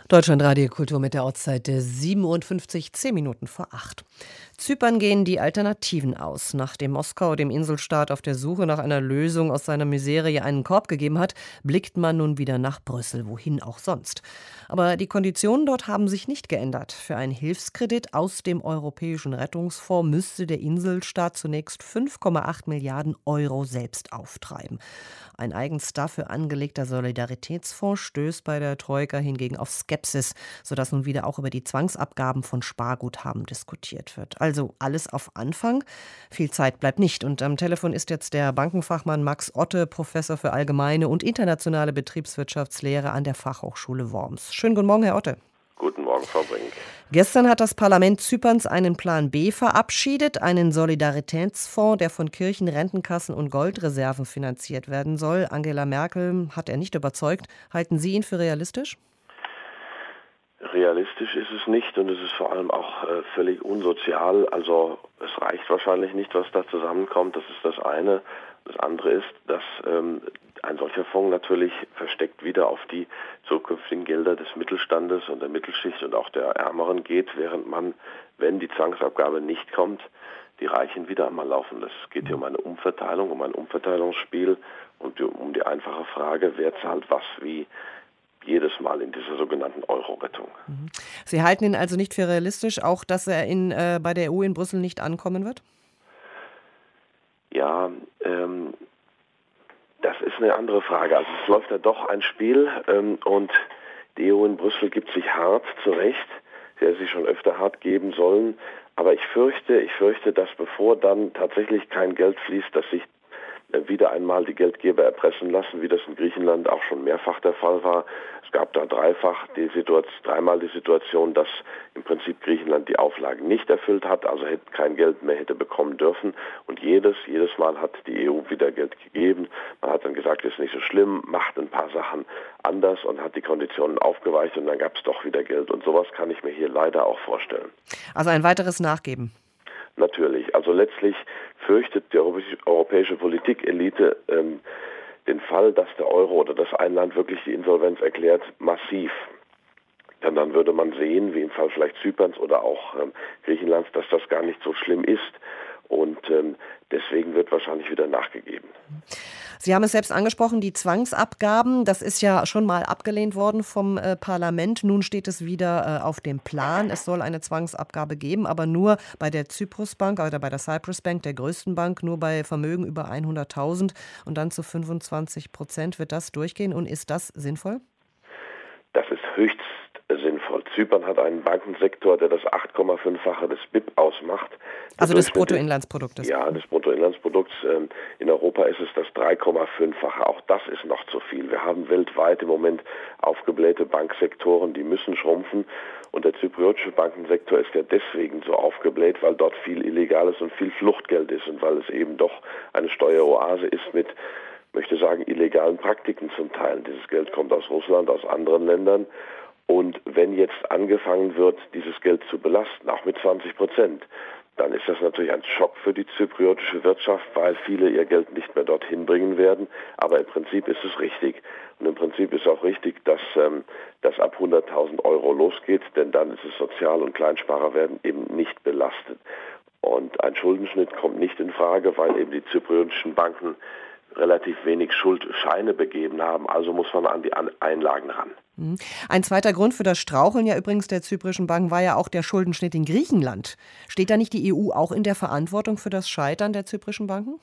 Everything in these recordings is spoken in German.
Deutschlandradio Kultur mit der Ortszeit 57, 10 Minuten vor 8. Zypern gehen die Alternativen aus. Nachdem Moskau dem Inselstaat auf der Suche nach einer Lösung aus seiner Miserie einen Korb gegeben hat, blickt man nun wieder nach Brüssel, wohin auch sonst. Aber die Konditionen dort haben sich nicht geändert. Für einen Hilfskredit aus dem Europäischen Rettungsfonds müsste der Inselstaat zunächst 5,8 Milliarden Euro selbst auftreiben. Ein eigens dafür angelegter Solidaritätsfonds stößt bei der Troika hingegen auf Skepsis, sodass nun wieder auch über die Zwangsabgaben von Sparguthaben diskutiert wird. Also alles auf Anfang. Viel Zeit bleibt nicht. Und am Telefon ist jetzt der Bankenfachmann Max Otte, Professor für allgemeine und internationale Betriebswirtschaftslehre an der Fachhochschule Worms. Schönen guten Morgen, Herr Otte. Guten Morgen, Frau Brink. Gestern hat das Parlament Zyperns einen Plan B verabschiedet, einen Solidaritätsfonds, der von Kirchen, Rentenkassen und Goldreserven finanziert werden soll. Angela Merkel hat er nicht überzeugt. Halten Sie ihn für realistisch? Realistisch ist es nicht und es ist vor allem auch völlig unsozial. Also es reicht wahrscheinlich nicht, was da zusammenkommt. Das ist das eine. Das andere ist, dass ein solcher Fonds natürlich versteckt wieder auf die zukünftigen Gelder des Mittelstandes und der Mittelschicht und auch der Ärmeren geht, während man, wenn die Zwangsabgabe nicht kommt, die Reichen wieder einmal laufen lässt. Es geht hier um eine Umverteilung, um ein Umverteilungsspiel und um die einfache Frage, wer zahlt was wie jedes Mal in dieser sogenannten Euro-Rettung. Sie halten ihn also nicht für realistisch, auch dass er bei der EU in Brüssel nicht ankommen wird? Ja, das ist eine andere Frage. Also es läuft ja doch ein Spiel und die EU in Brüssel gibt sich hart zurecht. Sie hätte sich schon öfter hart geben sollen. Aber ich fürchte, dass bevor dann tatsächlich kein Geld fließt, dass sich wieder einmal die Geldgeber erpressen lassen, wie das in Griechenland auch schon mehrfach der Fall war. Es gab da dreimal die Situation, dass im Prinzip Griechenland die Auflagen nicht erfüllt hat, also kein Geld mehr hätte bekommen dürfen. Und jedes Mal hat die EU wieder Geld gegeben. Man hat dann gesagt, ist nicht so schlimm, macht ein paar Sachen anders und hat die Konditionen aufgeweicht und dann gab es doch wieder Geld. Und sowas kann ich mir hier leider auch vorstellen. Also ein weiteres Nachgeben. Natürlich. Also letztlich fürchtet die europäische Politikelite den Fall, dass der Euro oder dass ein Land wirklich die Insolvenz erklärt, massiv. Denn dann würde man sehen, wie im Fall vielleicht Zyperns oder auch Griechenlands, dass das gar nicht so schlimm ist. Und deswegen wird wahrscheinlich wieder nachgegeben. Sie haben es selbst angesprochen, die Zwangsabgaben, das ist ja schon mal abgelehnt worden vom Parlament. Nun steht es wieder auf dem Plan. Es soll eine Zwangsabgabe geben, aber nur bei der Cyprus Bank oder bei der Cyprus Bank, der größten Bank, nur bei Vermögen über 100.000 und dann zu 25% wird das durchgehen. Und ist das sinnvoll? Das ist höchst sinnvoll. Zypern hat einen Bankensektor, der das 8,5-fache des BIP ausmacht. Also des Bruttoinlandsproduktes. Ja, des Bruttoinlandsprodukts. In Europa ist es das 3,5-fache. Auch das ist noch zu viel. Wir haben weltweit im Moment aufgeblähte Banksektoren, die müssen schrumpfen. Und der zypriotische Bankensektor ist ja deswegen so aufgebläht, weil dort viel Illegales und viel Fluchtgeld ist und weil es eben doch eine Steueroase ist mit, möchte sagen, illegalen Praktiken zum Teil. Dieses Geld kommt aus Russland, aus anderen Ländern. Und wenn jetzt angefangen wird, dieses Geld zu belasten, auch mit 20%, dann ist das natürlich ein Schock für die zypriotische Wirtschaft, weil viele ihr Geld nicht mehr dorthin bringen werden. Aber im Prinzip ist es richtig. Und im Prinzip ist auch richtig, dass das ab 100.000 Euro losgeht, denn dann ist es sozial und Kleinsparer werden eben nicht belastet. Und ein Schuldenschnitt kommt nicht in Frage, weil eben die zypriotischen Banken relativ wenig Schuldscheine begeben haben, also muss man an die Einlagen ran. Ein zweiter Grund für das Straucheln ja übrigens der zyprischen Banken war ja auch der Schuldenschnitt in Griechenland. Steht da nicht die EU auch in der Verantwortung für das Scheitern der zyprischen Banken?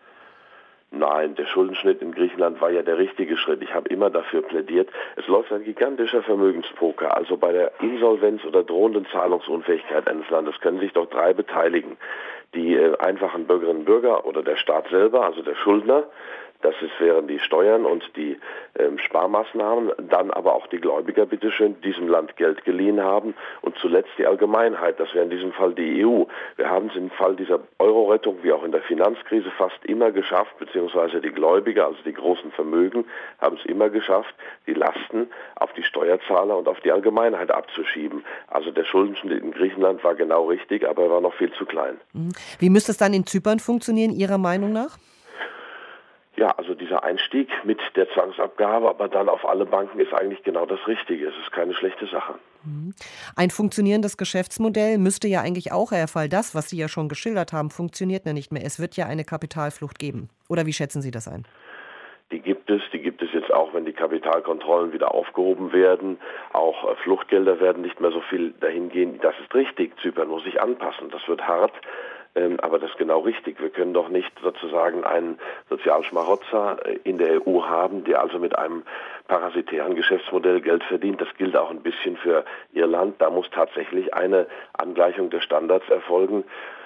Nein, der Schuldenschnitt in Griechenland war ja der richtige Schritt. Ich habe immer dafür plädiert. Es läuft ein gigantischer Vermögenspoker. Also bei der Insolvenz oder drohenden Zahlungsunfähigkeit eines Landes können sich doch drei beteiligen. Die einfachen Bürgerinnen und Bürger oder der Staat selber, also der Schuldner. Wären die Steuern und die Sparmaßnahmen, dann aber auch die Gläubiger, bitteschön, diesem Land Geld geliehen haben und zuletzt die Allgemeinheit, das wäre in diesem Fall die EU. Wir haben es im Fall dieser Euro-Rettung wie auch in der Finanzkrise fast immer geschafft, beziehungsweise die Gläubiger, also die großen Vermögen, haben es immer geschafft, die Lasten auf die Steuerzahler und auf die Allgemeinheit abzuschieben. Also der Schuldenschnitt in Griechenland war genau richtig, aber er war noch viel zu klein. Wie müsste es dann in Zypern funktionieren, Ihrer Meinung nach? Ja, also dieser Einstieg mit der Zwangsabgabe, aber dann auf alle Banken ist eigentlich genau das Richtige. Es ist keine schlechte Sache. Ein funktionierendes Geschäftsmodell müsste ja eigentlich auch her, weil das, was Sie ja schon geschildert haben, funktioniert ja nicht mehr. Es wird ja eine Kapitalflucht geben. Oder wie schätzen Sie das ein? Die gibt es jetzt auch, wenn die Kapitalkontrollen wieder aufgehoben werden. Auch Fluchtgelder werden nicht mehr so viel dahin gehen. Das ist richtig. Zypern muss sich anpassen. Das wird hart. Aber das ist genau richtig. Wir können doch nicht sozusagen einen Sozialschmarotzer in der EU haben, der also mit einem parasitären Geschäftsmodell Geld verdient. Das gilt auch ein bisschen für Irland. Da muss tatsächlich eine Angleichung der Standards erfolgen.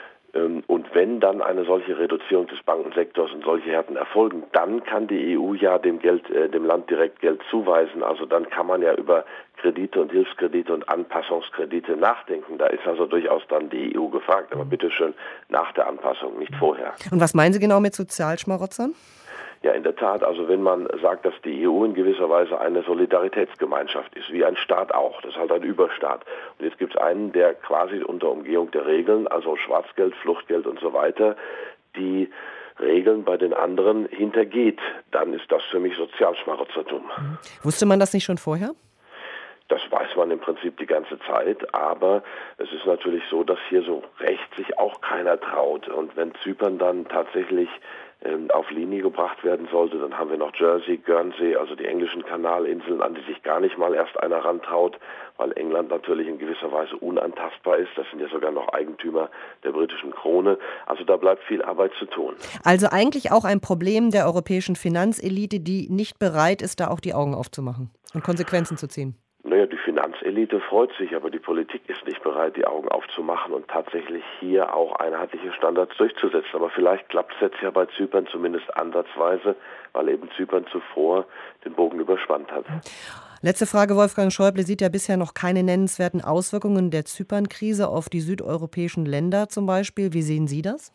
Und wenn dann eine solche Reduzierung des Bankensektors und solche Härten erfolgen, dann kann die EU ja dem Land direkt Geld zuweisen. Also dann kann man ja über Kredite und Hilfskredite und Anpassungskredite nachdenken. Da ist also durchaus dann die EU gefragt. Aber bitteschön nach der Anpassung, nicht vorher. Und was meinen Sie genau mit Sozialschmarotzern? Ja, in der Tat. Also wenn man sagt, dass die EU in gewisser Weise eine Solidaritätsgemeinschaft ist, wie ein Staat auch, das ist halt ein Überstaat. Und jetzt gibt es einen, der quasi unter Umgehung der Regeln, also Schwarzgeld, Fluchtgeld und so weiter, die Regeln bei den anderen hintergeht. Dann ist das für mich Sozialschmarotzertum. Wusste man das nicht schon vorher? Das weiß man im Prinzip die ganze Zeit, aber es ist natürlich so, dass hier so recht sich auch keiner traut. Und wenn Zypern dann tatsächlich auf Linie gebracht werden sollte, dann haben wir noch Jersey, Guernsey, also die englischen Kanalinseln, an die sich gar nicht mal erst einer rantraut, weil England natürlich in gewisser Weise unantastbar ist. Das sind ja sogar noch Eigentümer der britischen Krone. Also da bleibt viel Arbeit zu tun. Also eigentlich auch ein Problem der europäischen Finanzelite, die nicht bereit ist, da auch die Augen aufzumachen und Konsequenzen zu ziehen. Naja, die Finanzelite freut sich, aber die Politik ist nicht bereit, die Augen aufzumachen und tatsächlich hier auch einheitliche Standards durchzusetzen. Aber vielleicht klappt es jetzt ja bei Zypern zumindest ansatzweise, weil eben Zypern zuvor den Bogen überspannt hat. Letzte Frage, Wolfgang Schäuble sieht ja bisher noch keine nennenswerten Auswirkungen der Zypern-Krise auf die südeuropäischen Länder zum Beispiel. Wie sehen Sie das?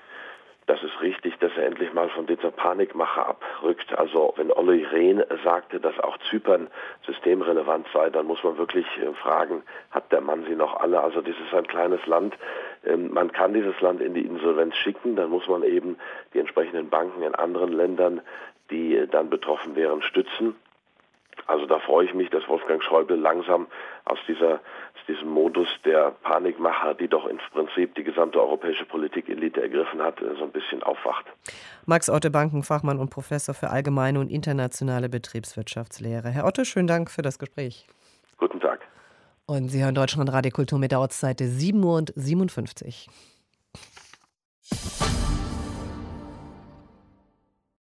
Das ist richtig, dass er endlich mal von dieser Panikmache abrückt. Also wenn Olli Rehn sagte, dass auch Zypern systemrelevant sei, dann muss man wirklich fragen, hat der Mann sie noch alle? Also das ist ein kleines Land. Man kann dieses Land in die Insolvenz schicken, dann muss man eben die entsprechenden Banken in anderen Ländern, die dann betroffen wären, stützen. Also da freue ich mich, dass Wolfgang Schäuble langsam aus diesem Modus der Panikmacher, die doch ins Prinzip die gesamte europäische Politikelite ergriffen hat, so ein bisschen aufwacht. Max Otte, Bankenfachmann und Professor für allgemeine und internationale Betriebswirtschaftslehre. Herr Otte, schönen Dank für das Gespräch. Guten Tag. Und Sie hören Deutschlandradio Kultur mit der Ortszeit 7:57 Uhr.